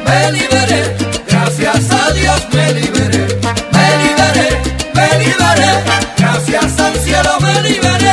me liberé, gracias a Dios me liberé, me liberé, me liberé, gracias al cielo me liberé.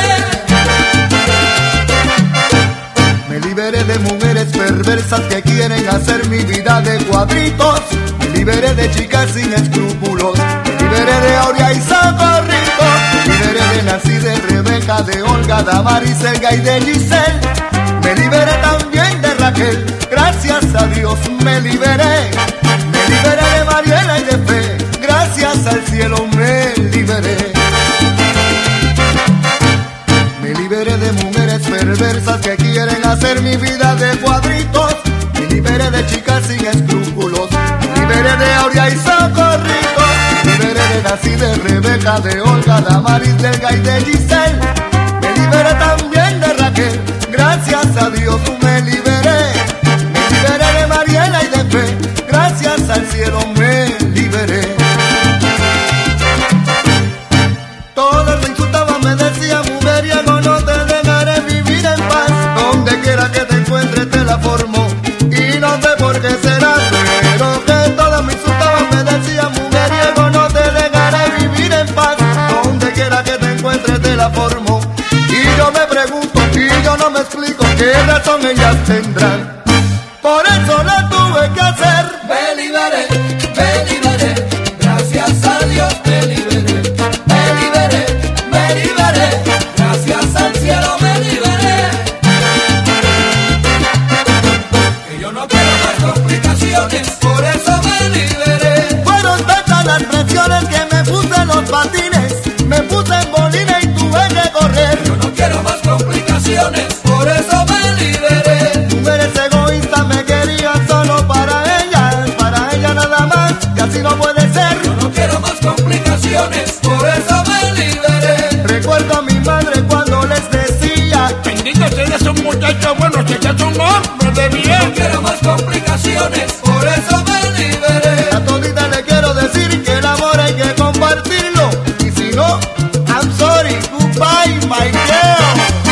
Me liberé de mujeres perversas que quieren hacer mi vida de cuadritos. Me liberé de chicas sin escrúpulos. Me liberé de Aurea y Socorrito. Me liberé de Nancy, de Rebeca, de Olga, Damaris, Elga y de Giselle. Me liberé también de Raquel, gracias a Dios me liberé. Me liberé de Mariela y de Fe, gracias al cielo me liberé. Me liberé de mujeres perversas que quieren hacer mi vida de cuadritos. Me liberé de chicas sin escrúpulos. Me liberé de Aurea y Socorrito. Me liberé de Nancy, de Rebeca, de Olga, Damaris, de Elga y de Giselle. Me liberé también de Raquel, gracias a Dios me liberé. Me liberé de Mariela y de Fe, gracias al cielo me liberé. Todos me insultaban, me decían mujeriego, no te dejaré vivir en paz. Donde quiera que te encuentres te la formo, y no sé por qué será, pero que todos me insultaban, me decían mujeriego, no te dejaré vivir en paz. Donde quiera que te encuentres te la formo, y yo me pregunto, y yo no me explico qué razón ellas tendrán. Por eso la tuve que hacer. Me liberé, gracias a Dios me liberé. Me liberé, gracias al cielo me liberé. Que yo no quiero más complicaciones, por eso me liberé. Fueron tantas las presiones que me puse en los patines, me puse en bolines y tuve que correr. Yo no quiero más complicaciones, por eso me liberé. Mujeres egoístas me querían solo para ella nada más, y así no puede ser. Yo no quiero más complicaciones, por eso me liberé. Recuerdo a mi madre cuando les decía: bendito seas un muchacho bueno, si seas un hombre de Yo bien. no quiero más complicaciones, por eso me liberé. a todita le quiero decir que el amor hay que compartirlo, y si no, I'm sorry, goodbye my girl.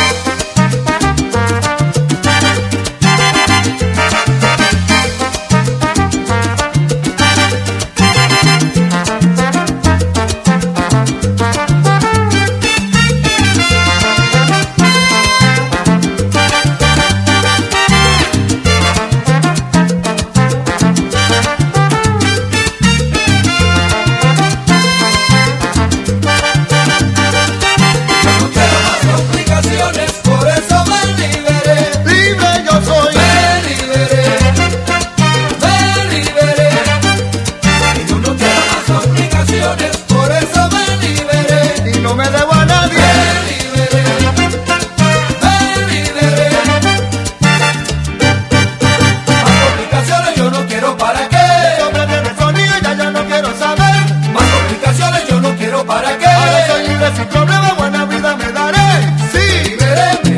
Sin problema, buena vida me daré. Sí, Me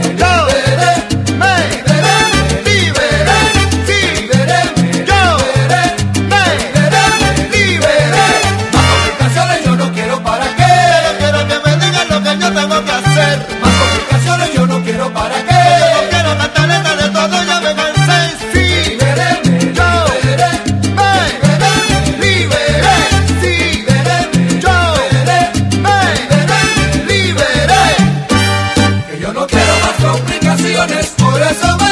liberé, sí, yo me liberé. Más complicaciones yo no quiero, ¿para qué? quiero que me digan lo que yo tengo que hacer. Más complicaciones yo no quiero, ¿para qué? No quiero cantaleta de todo, ya me cansé. Sí, Liberé, me liberé, sí, que yo no quiero más complicaciones, por eso me